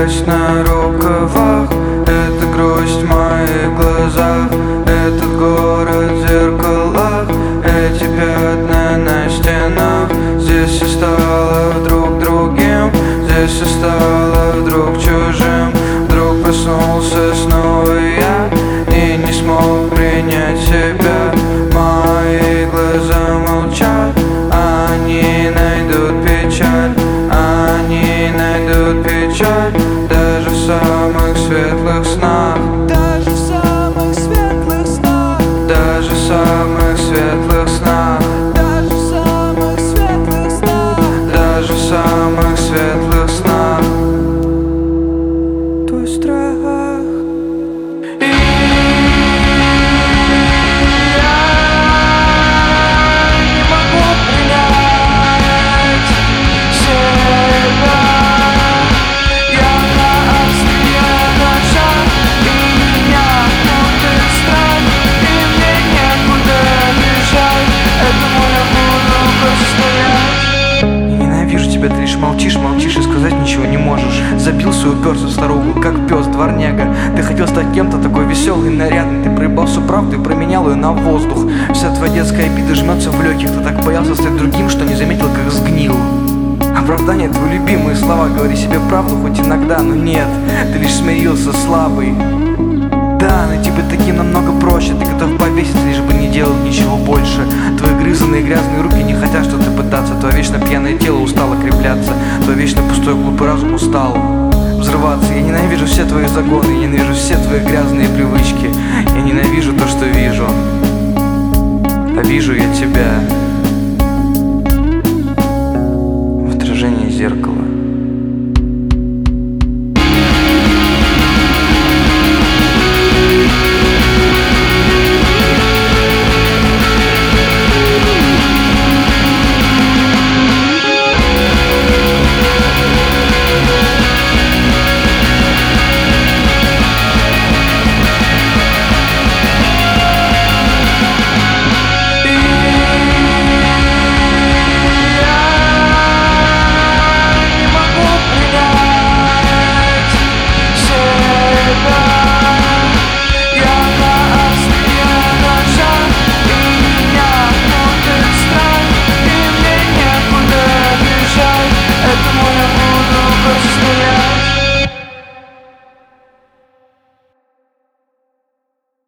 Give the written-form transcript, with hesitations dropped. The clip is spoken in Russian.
грязь на рукавах, это грусть в моих глазах, этот город в зеркалах, эти пятна на стенах. Здесь все стало вдруг другим, здесь все стало вдруг чужим. Вдруг проснулся снова я и не смог принять себя. Мои глаза молчат, они найдут печаль, они найдут печаль даже в самых светлых снах. Даже в самых светлых снах. Даже в самых светлых снах. Даже в самых светлых снах. Даже в самых светлых снах. Твой страх. Ты лишь молчишь, молчишь и сказать ничего не можешь. Забился, уперся в старый угол, как пес, дворняга. Ты хотел стать кем-то такой веселый, нарядный. Ты проебал всю правду и променял ее на воздух. Вся твоя детская обида жмется в легких. Ты так боялся стать другим, что не заметил, как сгнил. Оправдание — твои любимые слова. Говори себе правду хоть иногда, но нет. Ты лишь смирился, слабый. Да, найти бы таким намного проще. Ты готов повеситься, лишь бы не делать ничего больше. Твои грызаные грязные руки не хотят что-то пытаться. Твое вечно пьяное тело устало крепляться. Твой вечно пустой глупый разум устал взрываться. Я ненавижу все твои загоны, я ненавижу все твои грязные привычки. Я ненавижу то, что вижу, а вижу я тебя.